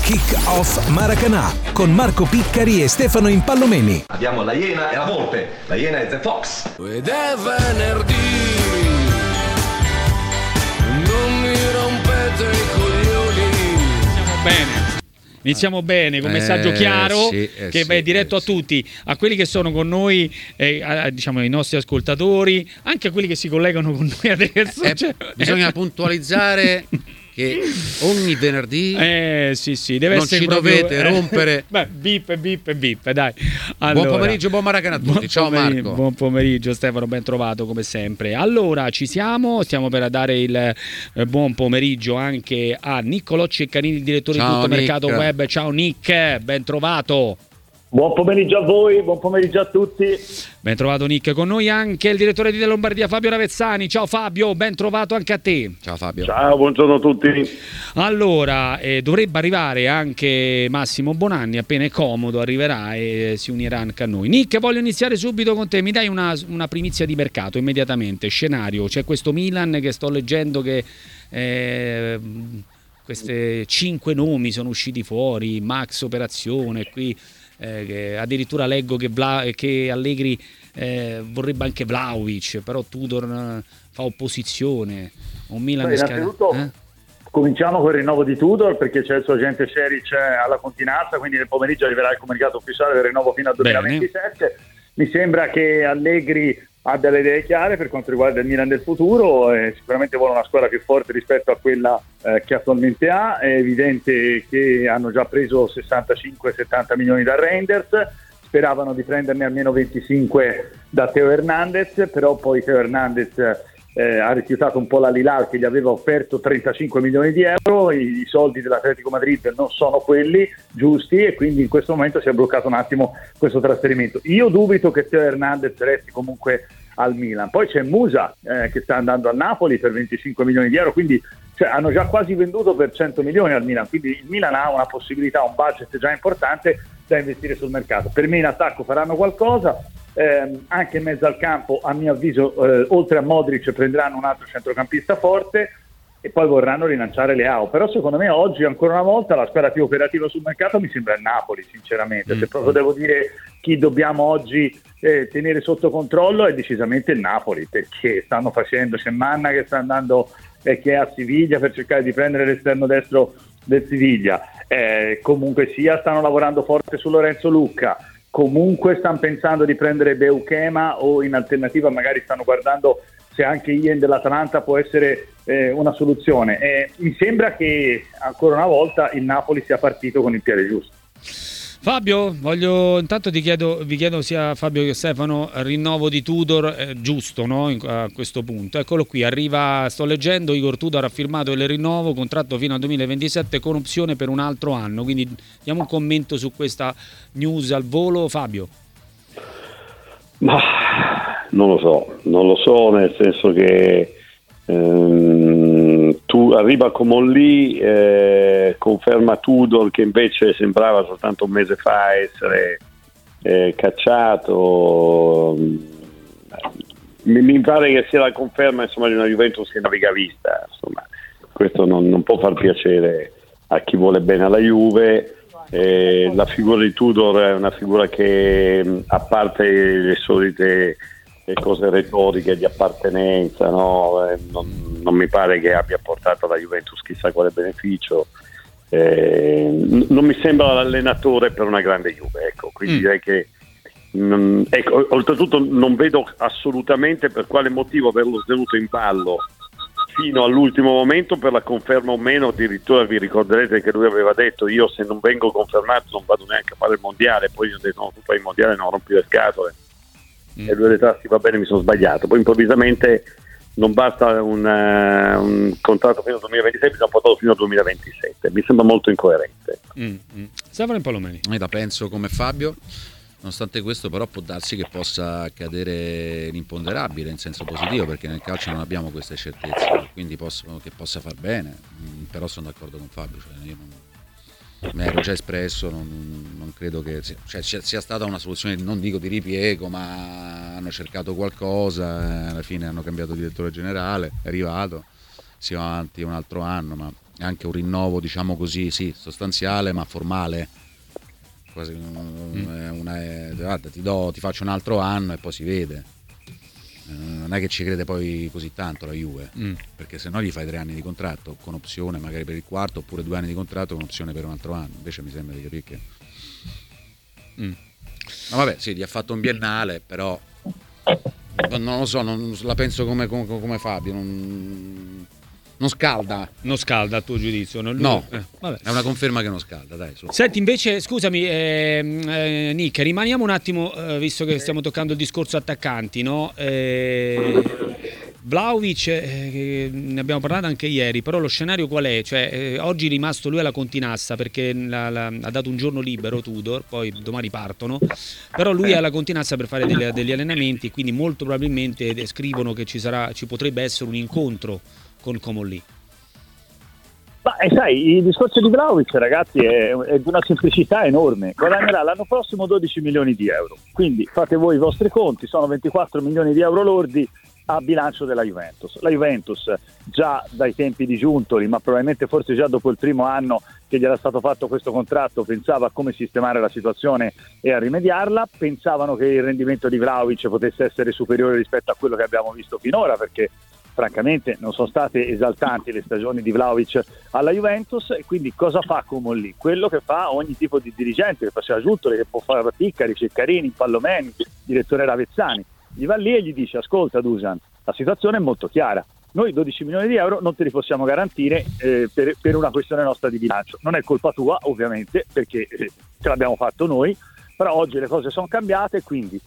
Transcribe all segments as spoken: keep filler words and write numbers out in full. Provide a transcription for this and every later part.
Kick Off Maracanã con Marco Piccari e Stefano Impallomeni. Abbiamo la Iena e la Volpe. La Iena è The Fox. Ed è venerdì, non mi rompete i coglioni. Siamo bene. Iniziamo bene, con messaggio eh, chiaro sì, eh, che sì, è diretto eh, a tutti, a quelli che sono con noi, eh, a, diciamo ai nostri ascoltatori, anche a quelli che si collegano con noi adesso. Eh, cioè, bisogna puntualizzare che ogni venerdì eh, sì, sì, deve non essere ci proprio, dovete eh, rompere. Beh, bip, bip, bip, dai. Allora, Buon pomeriggio, buon Maracanã a tutti. buon Ciao pomeriggio, Marco. Buon pomeriggio Stefano, ben trovato come sempre. Allora, ci siamo, stiamo per dare il eh, buon pomeriggio anche a Niccolò Ceccarini, direttore Ciao, di Tutto Nick. Mercato Web. Ciao Nick, ben trovato. Buon pomeriggio a voi, buon pomeriggio a tutti. Ben trovato Nick, con noi anche il direttore di Lombardia Fabio Ravezzani. Ciao Fabio, ben trovato anche a te. Ciao Fabio. Ciao, buongiorno a tutti. Allora, eh, dovrebbe arrivare anche Massimo Bonanni, appena è comodo arriverà e si unirà anche a noi. Nick, voglio iniziare subito con te, mi dai una, una primizia di mercato immediatamente, scenario, c'è questo Milan che sto leggendo che... Eh, queste cinque nomi sono usciti fuori, Max Operazione, qui eh, che addirittura leggo che, Vla, che Allegri eh, vorrebbe anche Vlahovic, però Tudor eh, fa opposizione. Un Milan innanzitutto eh? cominciamo con il rinnovo di Tudor, perché c'è il suo agente Šerić alla continenza, quindi nel pomeriggio arriverà il comunicato ufficiale del rinnovo fino al duemilaventisette. Bene. Mi sembra che Allegri abbia le idee chiare per quanto riguarda il Milan del futuro, e sicuramente vuole una squadra più forte rispetto a quella eh, che attualmente ha. È evidente che hanno già preso sessantacinque settanta milioni da Reinders, speravano di prenderne almeno venticinque da Theo Hernandez, però poi Theo Hernandez eh, ha rifiutato un po' l'Al-Hilal che gli aveva offerto trentacinque milioni di euro. I, i soldi dell'Atletico Madrid non sono quelli giusti e quindi in questo momento si è bloccato un attimo questo trasferimento. Io dubito che Theo Hernandez resti comunque al Milan. Poi c'è Musa eh, che sta andando al Napoli per venticinque milioni di euro, quindi cioè, hanno già quasi venduto per cento milioni al Milan, quindi il Milan ha una possibilità, un budget già importante da investire sul mercato. Per me in attacco faranno qualcosa, eh, anche in mezzo al campo a mio avviso eh, oltre a Modric prenderanno un altro centrocampista forte e poi vorranno rilanciare Leao. Però secondo me oggi ancora una volta la squadra più operativa sul mercato mi sembra il Napoli, sinceramente. Mm. Se proprio devo dire chi dobbiamo oggi eh, tenere sotto controllo è decisamente il Napoli, perché stanno facendo, c'è Manna che sta andando eh, che è a Siviglia per cercare di prendere l'esterno destro del Siviglia, eh, comunque sia stanno lavorando forte su Lorenzo Lucca, comunque stanno pensando di prendere Beukema o in alternativa magari stanno guardando se anche Ien dell'Atalanta può essere eh, una soluzione. Eh, mi sembra che ancora una volta il Napoli sia partito con il piede giusto. Fabio, voglio intanto ti chiedo, vi chiedo sia Fabio che Stefano, rinnovo di Tudor eh, giusto, no? In, a questo punto, eccolo qui, arriva, sto leggendo, Igor Tudor ha firmato il rinnovo, contratto fino al duemilaventisette con opzione per un altro anno, quindi diamo un commento su questa news al volo, Fabio. Ma non lo so, non lo so, nel senso che ehm, tu arriva Comolli, eh, conferma Tudor che invece sembrava soltanto un mese fa essere eh, cacciato. Mi, mi pare che sia la conferma, insomma, di una Juventus che naviga vista, insomma, questo non, non può far piacere a chi vuole bene alla Juve. Eh, la figura di Tudor è una figura che, a parte le solite le cose retoriche di appartenenza, no? eh, non, non mi pare che abbia portato alla Juventus chissà quale beneficio, eh, n- non mi sembra l'allenatore per una grande Juve, ecco, quindi mm. direi che non, ecco, oltretutto non vedo assolutamente per quale motivo averlo tenuto in ballo fino all'ultimo momento per la conferma o meno. Addirittura vi ricorderete che lui aveva detto: io se non vengo confermato non vado neanche a fare il mondiale. Poi io ho detto: no, tu fai il mondiale, non rompi le scatole. Mm. E lui ha detto: ah, sì, va bene, mi sono sbagliato. Poi improvvisamente non basta un, uh, un contratto fino al duemilaventisei, bisogna portarlo fino al duemilaventisette. Mi sembra molto incoerente. Mm, mm. Stefano Impallomeni. Io la penso come Fabio. Nonostante questo però può darsi che possa accadere l'imponderabile in senso positivo, perché nel calcio non abbiamo queste certezze, quindi posso, che possa far bene, mm, però sono d'accordo con Fabio, cioè io non, mi ero già espresso, non, non credo che sia, cioè, sia stata una soluzione, non dico di ripiego, ma hanno cercato qualcosa, alla fine hanno cambiato direttore generale, è arrivato, si va avanti un altro anno, ma è anche un rinnovo, diciamo così, sì, sostanziale ma formale. Quasi una, una, guarda, ti do, ti faccio un altro anno e poi si vede. Eh, non è che ci crede poi così tanto la Juve, mm. perché se no gli fai tre anni di contratto con opzione magari per il quarto, oppure due anni di contratto con opzione per un altro anno. Invece mi sembra di capire che mm. ma vabbè, sì, gli ha fatto un biennale, però non lo so, non la penso come, come, come Fabio, non, non scalda. Non scalda a tuo giudizio? Non no, eh, vabbè. È una conferma che non scalda, dai. Su. Senti, invece, scusami, eh, eh, Nick, rimaniamo un attimo, eh, visto che stiamo toccando il discorso attaccanti, no? Eh, Vlahovic, eh, ne abbiamo parlato anche ieri, però lo scenario qual è? Cioè, eh, oggi è rimasto lui alla Continassa perché la, la, ha dato un giorno libero Tudor, poi domani partono, però lui è alla Continassa per fare delle, degli allenamenti, quindi molto probabilmente scrivono che ci sarà, ci potrebbe essere un incontro con Comolli. Ma eh, sai, il discorso di Vlahovic, ragazzi, è, è di una semplicità enorme. Guadagnerà l'anno prossimo dodici milioni di euro, quindi fate voi i vostri conti, sono ventiquattro milioni di euro lordi a bilancio della Juventus. La Juventus già dai tempi di Giuntoli, ma probabilmente forse già dopo il primo anno che gli era stato fatto questo contratto, pensava a come sistemare la situazione e a rimediarla. Pensavano che il rendimento di Vlahovic potesse essere superiore rispetto a quello che abbiamo visto finora, perché francamente non sono state esaltanti le stagioni di Vlahovic alla Juventus. E quindi cosa fa Comolli? Quello che fa ogni tipo di dirigente, che faceva Giuntoli, che può fare Piccari, Ceccarini, Pallomeni, direttore Ravezzani. Gli va lì e gli dice: ascolta Dusan, la situazione è molto chiara, noi dodici milioni di euro non te li possiamo garantire eh, per, per una questione nostra di bilancio. Non è colpa tua ovviamente, perché eh, ce l'abbiamo fatto noi, però oggi le cose sono cambiate, quindi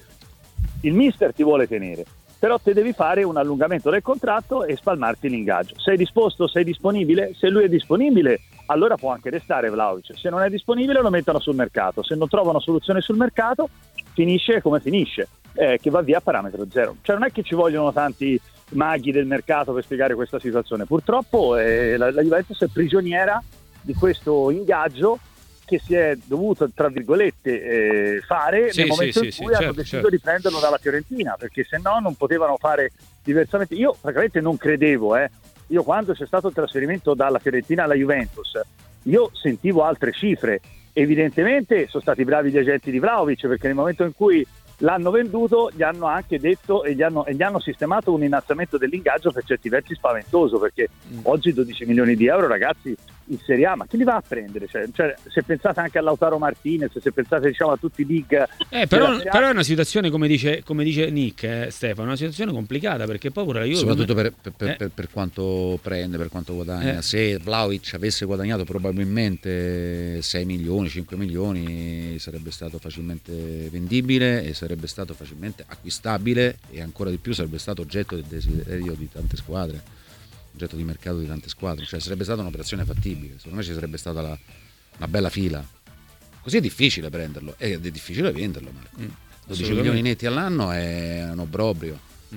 il mister ti vuole tenere, però te devi fare un allungamento del contratto e spalmarti l'ingaggio. Sei disposto? Sei disponibile? Se lui è disponibile, allora può anche restare Vlahovic. Se non è disponibile, lo mettono sul mercato. Se non trova una soluzione sul mercato, finisce come finisce, eh, che va via a parametro zero. Cioè non è che ci vogliono tanti maghi del mercato per spiegare questa situazione. Purtroppo eh, la, la Juventus è prigioniera di questo ingaggio che si è dovuto, tra virgolette, eh, fare sì, nel momento sì, in sì, cui sì, hanno certo, deciso certo. di prenderlo dalla Fiorentina, perché se no non potevano fare diversamente. Io francamente non credevo, eh. Io quando c'è stato il trasferimento dalla Fiorentina alla Juventus, io sentivo altre cifre. Evidentemente sono stati bravi gli agenti di Vlahovic, perché nel momento in cui l'hanno venduto gli hanno anche detto e gli hanno, e gli hanno sistemato un innalzamento dell'ingaggio per certi versi spaventoso, perché mm. oggi dodici milioni di euro, ragazzi, in Serie A, ma chi li va a prendere? Cioè, cioè, se pensate anche a Lautaro Martinez, se pensate diciamo a tutti i big eh, però, però è una situazione, come dice, come dice Nick, eh, Stefano, una situazione complicata, perché poi pure io soprattutto per, per, eh. per, per quanto prende, per quanto guadagna. eh. Se Vlahovic avesse guadagnato probabilmente sei milioni, cinque milioni, sarebbe stato facilmente vendibile e sarebbe stato facilmente acquistabile, e ancora di più sarebbe stato oggetto del desiderio di tante squadre, oggetto di mercato di tante squadre. Cioè sarebbe stata un'operazione fattibile, secondo me ci sarebbe stata la, una bella fila. Così è difficile prenderlo ed è difficile venderlo, Marco. mm, dodici milioni netti all'anno è un obbrobrio. mm.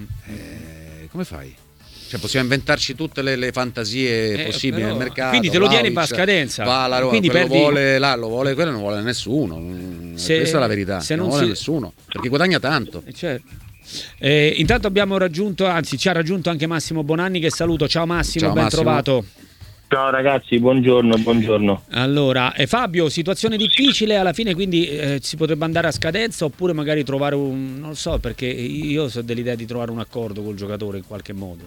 eh, come fai? Cioè possiamo inventarci tutte le, le fantasie eh, possibili però, nel mercato. quindi te lo tieni Vlahovic, a scadenza, va alla Roma, quindi quello perdi... vuole là, lo vuole quello, non vuole nessuno. Se, questa è la verità, se non, non vuole si... nessuno, perché guadagna tanto. eh, certo. eh, intanto abbiamo raggiunto, anzi ci ha raggiunto anche Massimo Bonanni, che saluto. Ciao Massimo, Ciao, ben Massimo. trovato. Ciao ragazzi, buongiorno, buongiorno. Allora, eh, Fabio, situazione difficile alla fine, quindi eh, si potrebbe andare a scadenza oppure magari trovare un, non lo so, perché io so dell'idea di trovare un accordo col giocatore in qualche modo.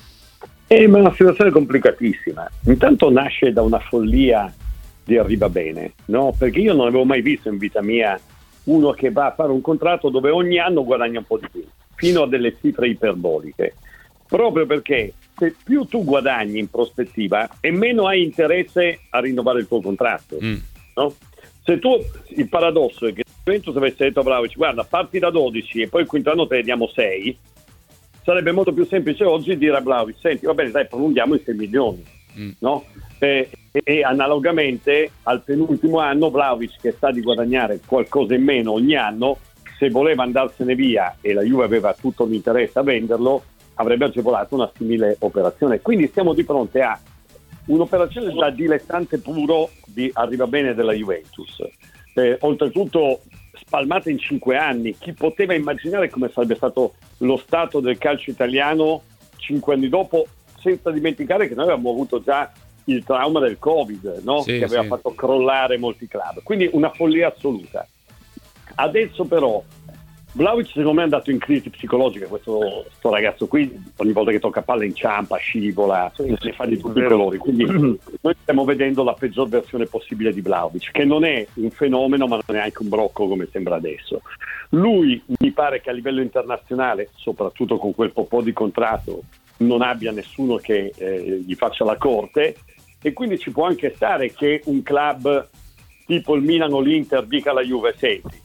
Eh, ma è una situazione complicatissima. Intanto nasce da una follia di Arriva Bene, no? Perché io non avevo mai visto in vita mia uno che va a fare un contratto dove ogni anno guadagna un po' di più, fino a delle cifre iperboliche, proprio perché se più tu guadagni in prospettiva e meno hai interesse a rinnovare il tuo contratto, mm. no? Se tu, il paradosso è che se Juventus avesse detto a Vlahovic: guarda, parti da dodici e poi il quinto anno te ne diamo sei, sarebbe molto più semplice oggi dire a Vlahovic: senti, va bene, dai, prolunghiamo i sei milioni, mm. no? E, e, e analogamente al penultimo anno Vlahovic, che sta di guadagnare qualcosa in meno ogni anno, se voleva andarsene via e la Juve aveva tutto l'interesse a venderlo, avrebbe agevolato una simile operazione. Quindi stiamo di fronte a un'operazione da dilettante puro di Arriva Bene della Juventus, eh, oltretutto spalmata in cinque anni. Chi poteva immaginare come sarebbe stato lo stato del calcio italiano cinque anni dopo, senza dimenticare che noi abbiamo avuto già il trauma del Covid, no? Sì, che aveva sì. fatto crollare molti club, quindi una follia assoluta. Adesso però Vlahovic secondo me è andato in crisi psicologica, questo sto ragazzo qui ogni volta che tocca palla inciampa, scivola, ne fa di tutti i colori, quindi noi stiamo vedendo la peggior versione possibile di Vlahovic, che non è un fenomeno ma non è anche un brocco come sembra adesso. Lui mi pare che a livello internazionale, soprattutto con quel po' di contratto, non abbia nessuno che eh, gli faccia la corte, e quindi ci può anche stare che un club tipo il Milan o l'Inter dica alla Juve: senti,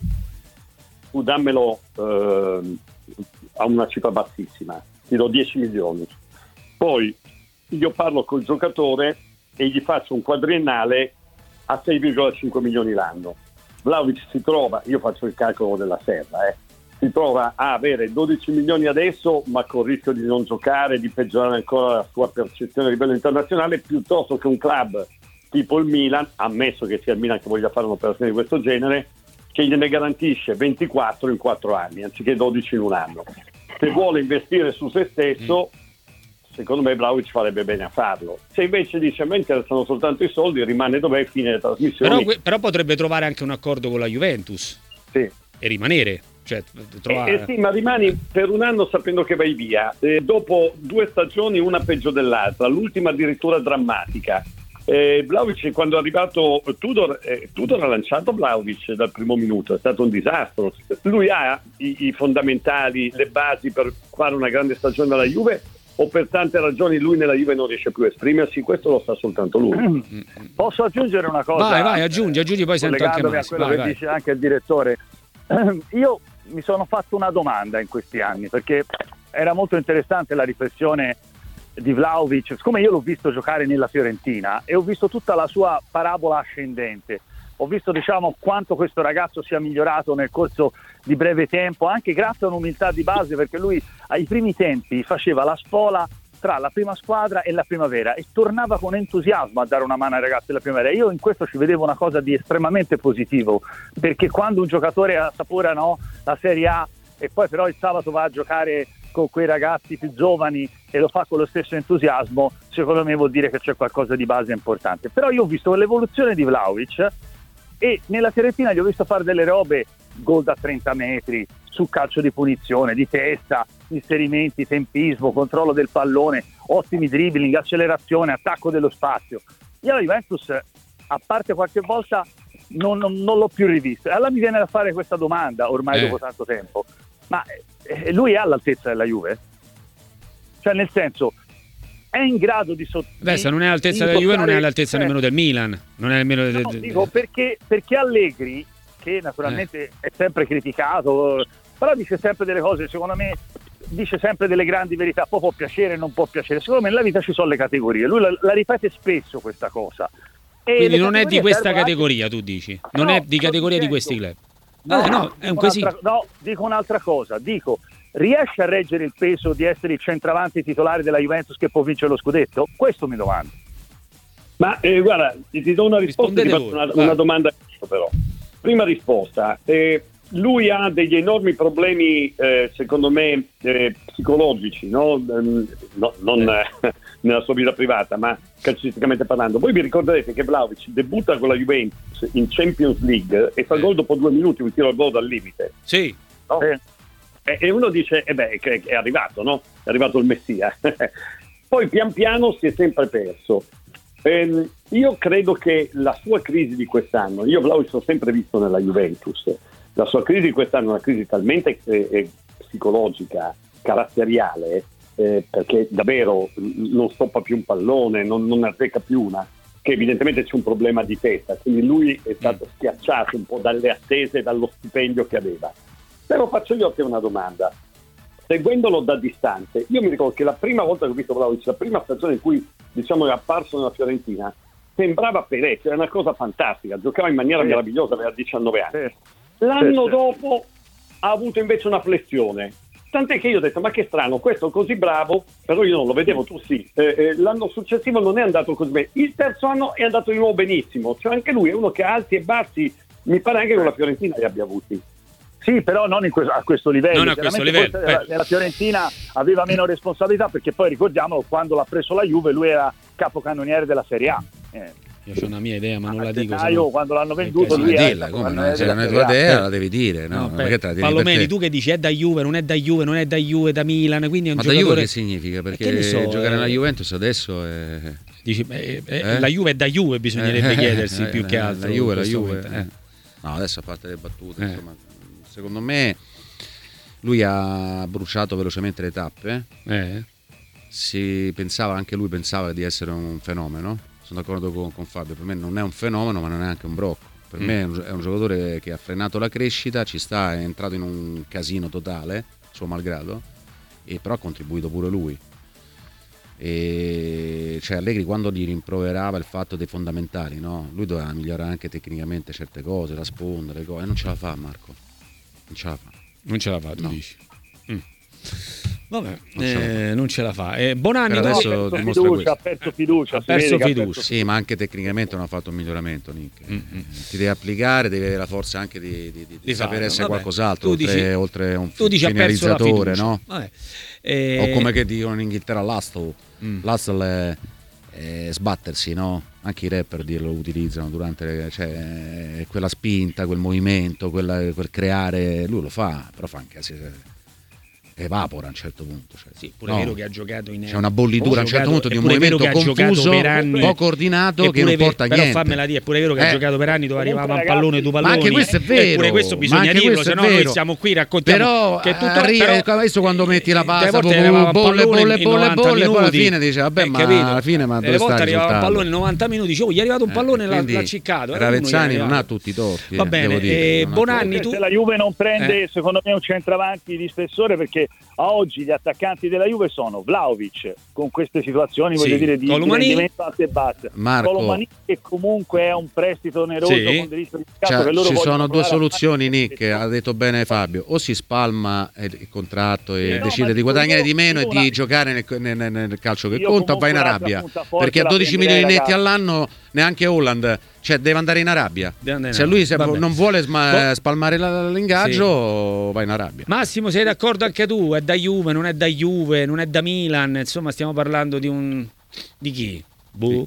tu dammelo eh, a una cifra bassissima, ti do dieci milioni, poi io parlo col giocatore e gli faccio un quadriennale a sei virgola cinque milioni l'anno. Vlahovic si trova, io faccio il calcolo della serra, eh, si trova a avere dodici milioni adesso, ma con il rischio di non giocare, di peggiorare ancora la sua percezione a livello internazionale, piuttosto che un club tipo il Milan, ammesso che sia il Milan che voglia fare un'operazione di questo genere, che gliene garantisce ventiquattro in quattro anni, anziché dodici in un anno. Se vuole investire su se stesso, secondo me Vlahovic farebbe bene a farlo. Se invece dice: a me interessano soltanto i soldi, rimane dov'è, fine le trasmissioni. Però, però potrebbe trovare anche un accordo con la Juventus, sì, e rimanere. Cioè, trovare... eh, eh sì, ma rimani per un anno sapendo che vai via. Eh, dopo due stagioni, una peggio dell'altra, l'ultima addirittura drammatica. Eh, Vlahovic, quando è arrivato Tudor, eh, Tudor ha lanciato Vlahovic dal primo minuto, è stato un disastro. Lui ha i, i fondamentali, le basi per fare una grande stagione alla Juve, o per tante ragioni lui nella Juve non riesce più a esprimersi? Questo lo sa soltanto lui. Posso aggiungere una cosa? Vai, vai, aggiungi, aggiungi, poi sento anche collegandomi a Massimo. quello Vai, che vai. dice anche il direttore. Io mi sono fatto una domanda in questi anni, perché era molto interessante la riflessione di Vlahovic, siccome io l'ho visto giocare nella Fiorentina e ho visto tutta la sua parabola ascendente, ho visto, diciamo, quanto questo ragazzo sia migliorato nel corso di breve tempo, anche grazie a un'umiltà di base, perché lui ai primi tempi faceva la spola tra la prima squadra e la primavera e tornava con entusiasmo a dare una mano ai ragazzi della primavera. Io in questo ci vedevo una cosa di estremamente positivo, perché quando un giocatore assapora, no, la Serie A e poi però il sabato va a giocare con quei ragazzi più giovani e lo fa con lo stesso entusiasmo, secondo me vuol dire che c'è qualcosa di base importante. Però io ho visto l'evoluzione di Vlahovic e nella Fiorentina gli ho visto fare delle robe, gol da trenta metri, su calcio di punizione, di testa, inserimenti, tempismo, controllo del pallone, ottimi dribbling, accelerazione, attacco dello spazio. Io la Juventus, a parte qualche volta, non, non, non l'ho più rivisto. Allora mi viene da fare questa domanda, ormai eh. dopo tanto tempo: ma eh, lui è all'altezza della Juve? Cioè, nel senso, è in grado di sott- Beh, se non è all'altezza della Juve, non è all'altezza eh, nemmeno del Milan. Non è nemmeno del... no, dico perché, perché Allegri, che naturalmente eh. è sempre criticato, però dice sempre delle cose, secondo me dice sempre delle grandi verità, poi può piacere, non può piacere. Secondo me nella vita ci sono le categorie, lui la, la ripete spesso questa cosa. E Quindi non è di questa servono categoria, anche... tu dici? Non No, è di sto categoria di dicendo- questi club? No, Vabbè, no, dico è un quesito. un'altra- no, dico un'altra cosa, dico, riesce a reggere il peso di essere il centravanti titolare della Juventus che può vincere lo scudetto? Questo mi domando. Ma eh, guarda, ti, ti do una risposta, ti Rispondete faccio voi, una, vai. una domanda però. Prima risposta, eh, lui ha degli enormi problemi, eh, secondo me, eh, psicologici, no? Ehm, no, non eh, nella sua vita privata, ma calcisticamente parlando. Voi vi ricorderete che Vlahovic debutta con la Juventus in Champions League e fa gol dopo due minuti, un tiro al gol dal limite. Sì. No? Eh. E, e uno dice, eh beh, che, che è arrivato, no? È arrivato il Messia. Poi pian piano si è sempre perso. Ehm, io credo che la sua crisi di quest'anno, io Vlahovic l'ho sempre visto nella Juventus, la sua crisi di quest'anno è una crisi talmente eh, eh, psicologica, caratteriale, eh, perché davvero non stoppa più un pallone, non, non azzecca più una, che evidentemente c'è un problema di testa, quindi lui è stato schiacciato un po' dalle attese e dallo stipendio che aveva. Però faccio io a te una domanda, seguendolo da distante. Io mi ricordo che la prima volta che ho visto Vlahovic, la prima stagione in cui, diciamo, è apparso nella Fiorentina, sembrava Perez, era una cosa fantastica, giocava in maniera Sì. meravigliosa, aveva diciannove anni. Sì. L'anno Sì, sì. dopo ha avuto invece una flessione, tant'è che io ho detto, ma che strano, questo è così bravo, però io non lo vedevo, tu sì. Eh, eh, l'anno successivo non è andato così bene, il terzo anno è andato di nuovo benissimo, cioè anche lui è uno che ha alti e bassi, mi pare anche con la Fiorentina li abbia avuti. Sì, però non in questo, a questo livello. Non a questo Chiaramente livello, forse eh. nella Fiorentina aveva meno responsabilità, perché poi ricordiamolo, quando l'ha preso la Juve lui era capocannoniere della Serie A. Eh, Io ho una mia idea, ma non la dico. Io quando l'hanno venduto lui è dilla, come se non è tua idea la devi dire, no? No, Perché te la devi Pallomeni, tu che dici è da Juve, non è da Juve, non è da Juve, da Milan, quindi è un ma giocatore... da Juve che significa? Perché che ne so, giocare eh... nella Juventus adesso è... Dici, eh, eh, eh? la Juve è da Juve, bisognerebbe eh, chiedersi eh, più eh, che altro. La Juve, la Juve. Momento, eh. No, adesso a parte le battute, Eh. insomma, secondo me lui ha bruciato velocemente le tappe. Eh. Si pensava, anche lui pensava di essere un fenomeno. Sono d'accordo con, con Fabio, per me non è un fenomeno, ma non è anche un brocco. Per Mm. me è un, è un giocatore che ha frenato la crescita, ci sta, è entrato in un casino totale, suo malgrado, e però ha contribuito pure lui. E cioè Allegri quando gli rimproverava il fatto dei fondamentali, no? Lui doveva migliorare anche tecnicamente certe cose, la sponda, le cose, e non ce la fa Marco, non ce la fa. Non ce la fa, tu No. dici. Mm. Vabbè, Non ce la fa. eh, non ce la fa. Eh, Bonanni Per no, adesso ha perso dimostra fiducia, questo. ha perso fiducia, Ha si perso vede che ha fiducia. perso Sì, ma anche tecnicamente non ha fatto un miglioramento, Nick. Mm, mm. Ti devi applicare, devi avere la forza anche di, di, di, Di di sapere farlo, essere vabbè. qualcos'altro, Tu oltre, dici- oltre un tu dici ha perso la finalizzatore, fiducia. no? Vabbè. Eh, O come che dicono in Inghilterra l'hustle. Mm. L'hustle è, è sbattersi, no? Anche i rapper lo utilizzano durante le, cioè, quella spinta, quel movimento, quella, quel creare, lui lo fa, però fa anche se evapora a un certo punto. Cioè, Sì, pure no? è vero che ha giocato in C'è una bollitura a un certo punto di un è pure vero movimento che ha giocato confuso, per anni, poco ordinato, è che pure non ve- porta a però niente. fammela dire, è pure vero che ha Eh. giocato per anni dove Comunque, arrivava un ragazzi, pallone, due ma palloni. anche questo è vero, Eppure questo ma bisogna anche dirlo, questo se è no noi vero. stiamo qui raccontiamo Però che tutto arri- però, adesso quando metti la delle pasta volte proprio arrivava un bolle, pallone bolle, in bolle, novanta bolle, poi alla minuti. fine dice vabbè, Eh, ma capito? alla fine ma Delle dove sta volte il arrivava un risultato? pallone in novanta minuti, dice oh, gli è arrivato un pallone e l'ha, Quindi l'ha ciccato. Ravezzani Uno gli non arriva. ha tutti i torti. Va eh, bene, devo dire, eh, non ha Bonanni, Se tu... la Juve non prende, Eh. secondo me, un centravanti di spessore, perché a oggi gli attaccanti della Juve sono Vlahovic, con queste situazioni, Sì. voglio dire, di, di Colomani. rendimento alte e basse. Marco. Colomani, che comunque è un prestito oneroso Sì. con diritto di scatto, Cioè, che loro ci vogliono sono due provare a soluzioni, fare. Nick, ha detto bene Fabio: o si spalma il contratto e Eh no, decide ma di guadagnare di meno e una- di giocare nel, nel- nel calcio che Io conta, o vai in comunque un'altra Arabia, punta forte perché a la dodici prenderei, milioni netti ragazzi. all'anno neanche Holland, cioè deve andare in Arabia. Deve andare in Se Arabia. lui se Vabbè. non vuole sma- Boh. spalmare la- l'ingaggio, va in Arabia. Massimo, sei d'accordo anche tu? È da Juve, non è da Juve, non è da Milan, insomma stiamo parlando di un... di chi? Boh.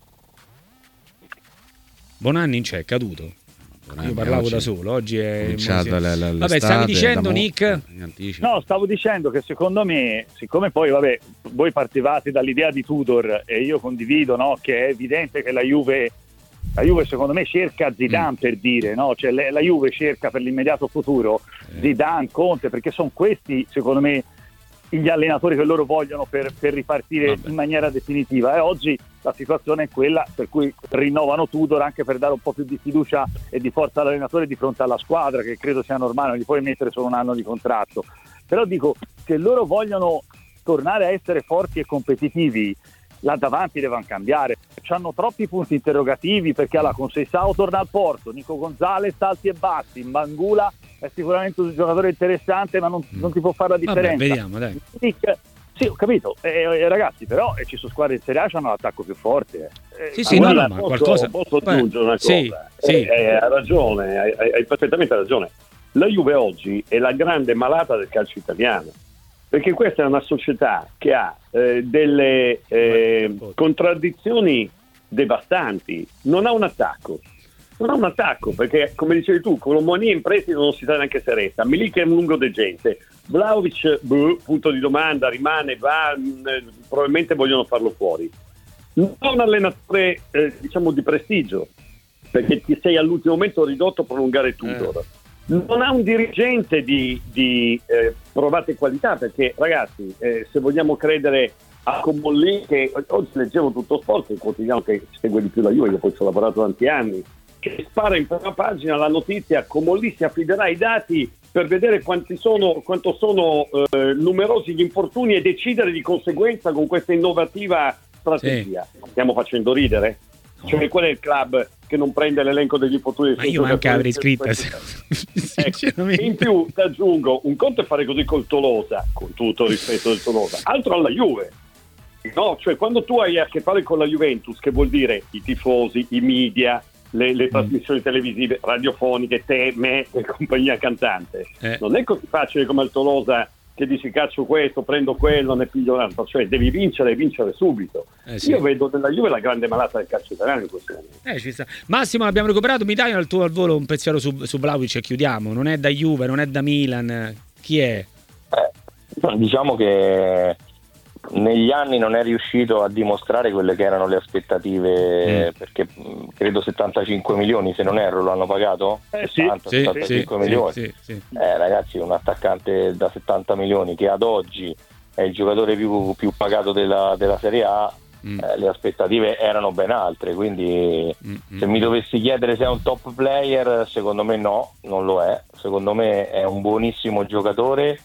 Bonanni c'è, è caduto. Io parlavo Oggi da solo, oggi è... cominciata la- la- Vabbè, stavi l'estate, dicendo, da mo- Nick? in anticipo. No, stavo dicendo che secondo me, siccome poi, vabbè, voi partivate dall'idea di Tudor e io condivido, no, che è evidente che la Juve, la Juve secondo me cerca Zidane, Mm. per dire, no, cioè le- la Juve cerca per l'immediato futuro Eh. Zidane, Conte, perché sono questi, secondo me, gli allenatori che loro vogliono per, per ripartire Vabbè. in maniera definitiva. E oggi la situazione è quella per cui rinnovano Tudor, anche per dare un po' più di fiducia e di forza all'allenatore di fronte alla squadra, che credo sia normale, non gli puoi mettere solo un anno di contratto. Però dico, se loro vogliono tornare a essere forti e competitivi, là davanti devono cambiare. C'hanno troppi punti interrogativi, perché alla Conceição torna al Porto, Nico Gonzalez alti e bassi, Mbangula è sicuramente un giocatore interessante, ma non, non ti può fare la Vabbè, differenza. vediamo, dai. Dick, sì, ho capito, eh, eh, ragazzi, però eh, ci sono squadre in Serie A che hanno l'attacco più forte. Eh. Sì, Eh, sì, ma no, guarda, no, ma posso, qualcosa... posso aggiungere una Sì, cosa? sì. Eh, eh, hai ragione, hai, hai- hai perfettamente ragione. La Juve oggi è la grande malata del calcio italiano, perché questa è una società che ha eh, delle eh, contraddizioni devastanti, non ha un attacco. Non ha un attacco, perché come dicevi tu, Colomani in prestito non si sa neanche se resta, Milik è un lungo degente, Vlahovic, boh, punto di domanda, rimane, va, mh, probabilmente vogliono farlo fuori. Non ha un allenatore eh, diciamo di prestigio, perché ti sei all'ultimo momento ridotto a prolungare Tudor. Eh. Non ha un dirigente di, di eh, provate qualità, perché ragazzi, eh, se vogliamo credere a Comolli, che oggi leggevo Tutto Sport, il quotidiano che segue di più la Juve, io poi ci ho lavorato tanti anni, che spara in prima pagina la notizia: Comolli si affiderà ai dati per vedere quanti sono, quanto sono eh, numerosi gli infortuni e decidere di conseguenza con questa innovativa strategia. Sì. Stiamo facendo ridere? Cioè, qual è il club che non prende l'elenco degli infortuni? Ma io manca avrei scritta. Ecco, in più ti aggiungo, un conto è fare così col Tolosa, con tutto il rispetto del Tolosa, altro alla Juve. No, cioè quando tu hai a che fare con la Juventus, che vuol dire i tifosi, i media, le, le mm. trasmissioni televisive, radiofoniche, te, me e compagnia cantante, eh. non è così facile come al Tolosa che dici caccio questo, prendo quello, ne piglio un altro, cioè devi vincere e vincere subito. Eh sì. Io vedo nella Juve la grande malata del calcio italiano in questo momento. Eh, ci sta. Massimo, l'abbiamo recuperato, mi dai al tuo al volo un pensiero su, su Vlahovic e chiudiamo. Non è da Juve, non è da Milan, chi è? Eh, diciamo che negli anni non è riuscito a dimostrare quelle che erano le aspettative, mm. perché mh, credo settantacinque milioni, se non erro, lo hanno pagato? Eh sì, settanta, sì, settantacinque sì, milioni. sì, sì, sì. Eh, ragazzi, un attaccante da settanta milioni che ad oggi è il giocatore più, più pagato della, della Serie A, mm. eh, le aspettative erano ben altre, quindi mm. se mi dovessi chiedere se è un top player, secondo me no, non lo è. Secondo me è un buonissimo giocatore,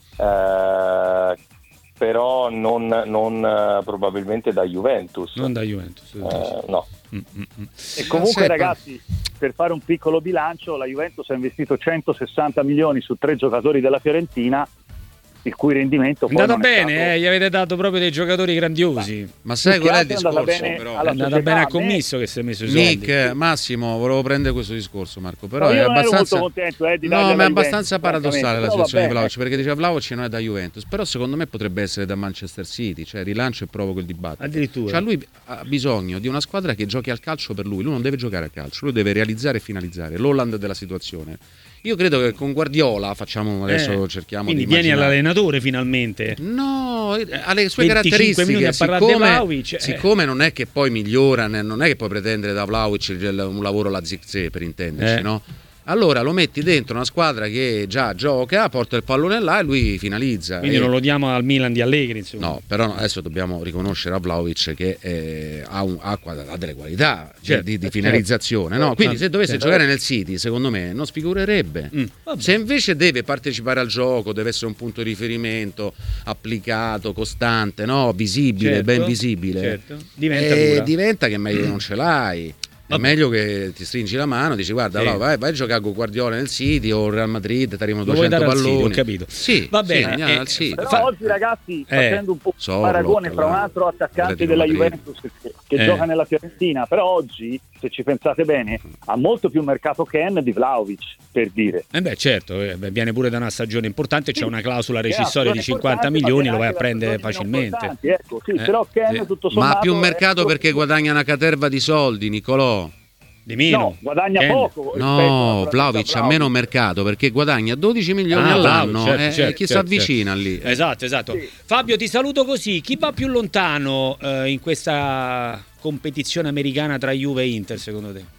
eh, però non, non uh, probabilmente da Juventus. Non da Juventus. Eh, no. Mm-mm. E comunque, ragazzi, per fare un piccolo bilancio, la Juventus ha investito centosessanta milioni su tre giocatori della Fiorentina, il cui rendimento è poi andata non è bene, stato... eh, gli avete dato proprio dei giocatori grandiosi. Ma sai Più che qual è il altro è andata discorso? bene Però? alla È andata società, bene al a me- commisso che si è messo i soldi. Nick, Massimo, volevo prendere questo discorso, Marco, però No, io è non ero abbastanza molto contento, eh, di no, dargli ma è alla abbastanza Juventus, paradossale la francamente, situazione di però va Vlahovic, perché diceva Vlahovic non è da Juventus, però secondo me potrebbe essere da Manchester City, cioè rilancio e provoco il dibattito. Addirittura. Cioè lui ha bisogno di una squadra che giochi al calcio per lui, lui non deve giocare al calcio, lui deve realizzare e finalizzare, l'Holland della situazione. Io credo che con Guardiola facciamo adesso Eh, cerchiamo quindi di vieni immaginare. all'allenatore finalmente. No, ha le sue venticinque minuti caratteristiche. a parlare di Siccome, Vlahovic, eh. siccome non è che poi migliora, né- non è che puoi pretendere da Vlahovic il- un lavoro alla zig-zag, per intenderci, Eh. no? Allora lo metti dentro una squadra che già gioca, porta il pallone là e lui finalizza. Quindi E- non lo diamo al Milan di Allegri, insomma. No, però adesso dobbiamo riconoscere a Vlahovic che eh, ha, un- ha qua- ha delle qualità di- Certo, di, di certo. finalizzazione, no? Quindi se dovesse Certo. giocare nel City, secondo me non sfigurerebbe. Mm, vabbè. Se invece deve partecipare al gioco, deve essere un punto di riferimento applicato, costante, no? Visibile, Certo, ben visibile. certo. Diventa Eh, dura. diventa che è meglio che non ce l'hai. È Vabbè. meglio che ti stringi la mano, dici guarda, Sì. va, vai, vai a giocare con Guardiola nel City o il Real Madrid, ti arrivano Lo vuoi duecento dare al City, palloni. ho capito. Sì, Va sì, bene, andiamo eh, al City. Però Fa- oggi, ragazzi, Eh. facendo un po' un Sorlo, paragone fra un claro. altro attaccante Atletico della Madrid. Juventus che, che Eh. gioca nella Fiorentina, però oggi, se ci pensate bene, ha molto più mercato Ken di Vlahovic, per dire. Eh beh, certo, eh, beh, viene pure da una stagione importante, c'è una clausola Che ha rescissoria di stagioni cinquanta importanti, milioni, ma lo vai a anche da prendere stagioni facilmente. importanti, Ecco, sì, Eh, però Ken sì. tutto Ma sommato ha più è mercato perché proprio- guadagna una caterva di soldi, Nicolò. Di meno. No, guadagna Ken. poco. rispetto No, naturalmente Vlahovic a ha meno mercato perché guadagna dodici milioni Ah, all'anno. certo, eh, certo, chi si certo, avvicina certo. lì? Esatto, esatto. Sì. Fabio, ti saluto così. Chi va più lontano eh, in questa competizione americana tra Juve e Inter, secondo te?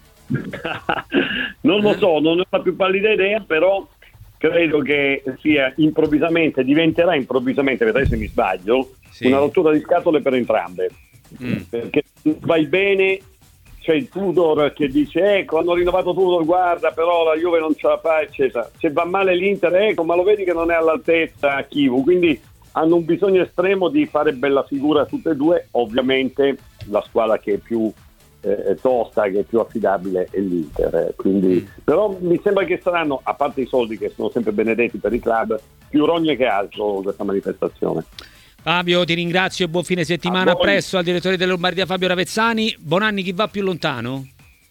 Non lo so, non ho la più pallida idea, però credo che sia improvvisamente, diventerà improvvisamente, vedrai se mi sbaglio, Sì. una rottura di scatole per entrambe. Mm. Perché vai bene, c'è il Tudor che dice ecco hanno rinnovato Tudor, guarda però la Juve non ce la fa, eccetera. Se va male l'Inter, ecco ma lo vedi che non è all'altezza Chivu, quindi hanno un bisogno estremo di fare bella figura tutte e due. Ovviamente la squadra che è più eh, tosta, che è più affidabile è l'Inter, eh, quindi però mi sembra che saranno, a parte i soldi che sono sempre benedetti per i club, più rogne che altro questa manifestazione. Fabio, ti ringrazio e buon fine settimana. A voi. Presso al direttore della Lombardia Fabio Ravezzani. Bonanni, chi va più lontano?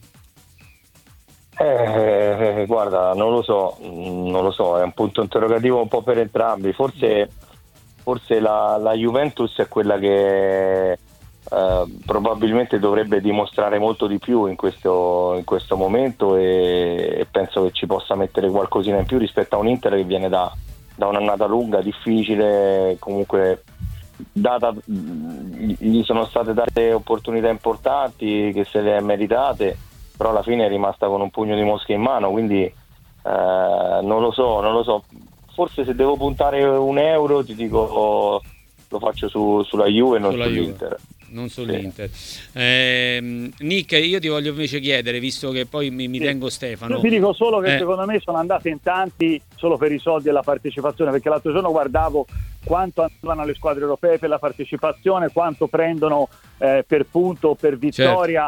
Eh, guarda, non lo so, non lo so, è un punto interrogativo un po' per entrambi. Forse, forse la, la Juventus è quella che eh, probabilmente dovrebbe dimostrare molto di più in questo, in questo momento e, e penso che ci possa mettere qualcosina in più rispetto a un Inter che viene da, da un'annata lunga, difficile, comunque data, gli sono state date opportunità importanti che se le è meritate, però alla fine è rimasta con un pugno di mosche in mano, quindi eh, non lo so, non lo so. Forse se devo puntare un euro ti dico oh, lo faccio su, sulla Juve e non Sulla sull'Inter. Juve. Non sull'Inter. Eh, Nick, io ti voglio invece chiedere, visto che poi mi, mi Sì. tengo Stefano. Io ti dico solo che Eh. secondo me sono andate in tanti solo per i soldi e la partecipazione, perché l'altro giorno guardavo quanto andavano alle squadre europee per la partecipazione, quanto prendono eh, per punto o per vittoria.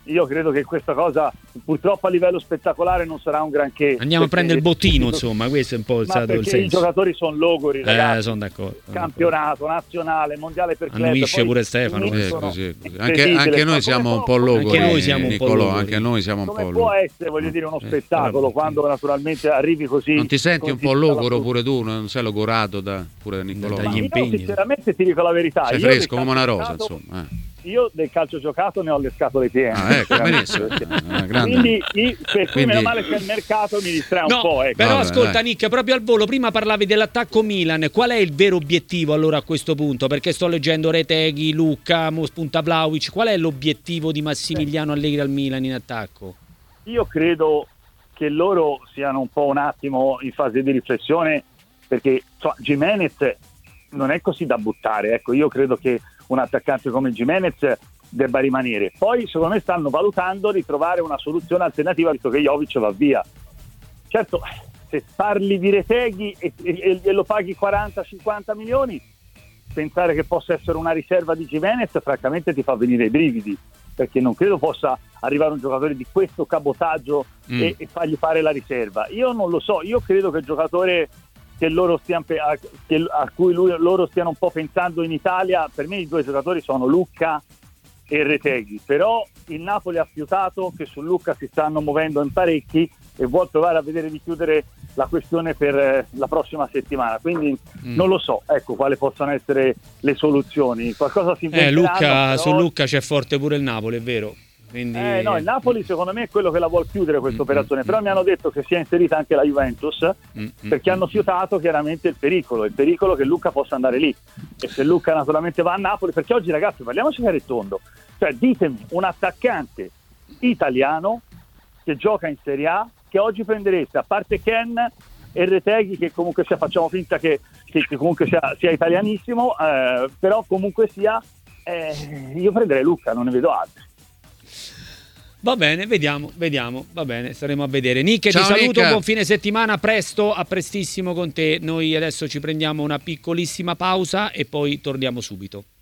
io credo che questa cosa purtroppo a livello spettacolare non sarà un granché. Andiamo a prendere il bottino, insomma, questo è un po' il, ma il perché senso. I giocatori sono logori, ragazzi. Eh, sono d'accordo. Sono Campionato, nazionale, mondiale per club. Annuisce pure Stefano. Sì, così, così. Anche, anche noi siamo un po' logori. Anche noi siamo un po' Nicolò, logori. anche noi siamo un Come po' può logori. essere, voglio dire, uno spettacolo quando naturalmente arrivi così. Non ti senti un così po' logoro dalla- pure tu? Non sei logorato da, pure da Nicolò? Dagli Ma io impegni. sinceramente ti dico la verità. Sei io fresco del come una calcio rosa, giocato- insomma. eh. Io del calcio giocato ne ho le scatole piene. Ah, ecco, benissimo. Ah, grande. Quindi, io- per cui Quindi- meno male che il mercato mi distrae un No, po'. Ecco. però Vabbè, ascolta dai. Nick, proprio al volo, prima parlavi dell'attacco Milan, qual è il vero obiettivo allora a questo punto? Perché sto leggendo Reteghi, Lucca, mo spunta Vlahovic, qual è l'obiettivo di Massimiliano Allegri al Milan in attacco? Io credo che loro siano un po' un attimo in fase di riflessione, perché so, Gimenez non è così da buttare. Ecco, io credo che un attaccante come Gimenez debba rimanere. Poi secondo me stanno valutando di trovare una soluzione alternativa visto che Jovic va via. Certo, se parli di Reteghi e, e, e lo paghi quaranta cinquanta milioni, pensare che possa essere una riserva di Gimenez francamente ti fa venire i brividi, perché non credo possa arrivare un giocatore di questo cabotaggio Mm. e, e fargli fare la riserva. Io non lo so, io credo che il giocatore che loro stiano, pe- a, che, a cui lui, loro stiano un po' pensando in Italia, per me i due giocatori sono Lucca e Reteghi, però il Napoli ha fiutato che su Lucca si stanno muovendo in parecchi e vuol provare a vedere di chiudere la questione per eh, la prossima settimana, quindi Mm. non lo so, ecco quali possono essere le soluzioni. Qualcosa si Eh, inventeranno, Lucca, però- su Lucca c'è forte pure il Napoli, è vero. Quindi... Eh, no, il Napoli secondo me è quello che la vuol chiudere questa Mm, operazione, mm, però mm. mi hanno detto che si è inserita anche la Juventus, Mm, mm, perché hanno mm. fiutato chiaramente il pericolo, il pericolo che Lucca possa andare lì, e se Lucca naturalmente va a Napoli, perché oggi ragazzi parliamoci chiaro e tondo, cioè ditemi un attaccante italiano che gioca in Serie A che oggi prendereste, a parte Ken e Reteghi, che comunque sia, facciamo finta che, che, che comunque sia, sia italianissimo, eh, però comunque sia, eh, io prenderei Lucca, non ne vedo altri. Va bene, vediamo, vediamo, va bene, staremo a vedere. Nick, Ciao, ti saluto, Nick. buon fine settimana, presto, a prestissimo con te. Noi adesso ci prendiamo una piccolissima pausa e poi torniamo subito.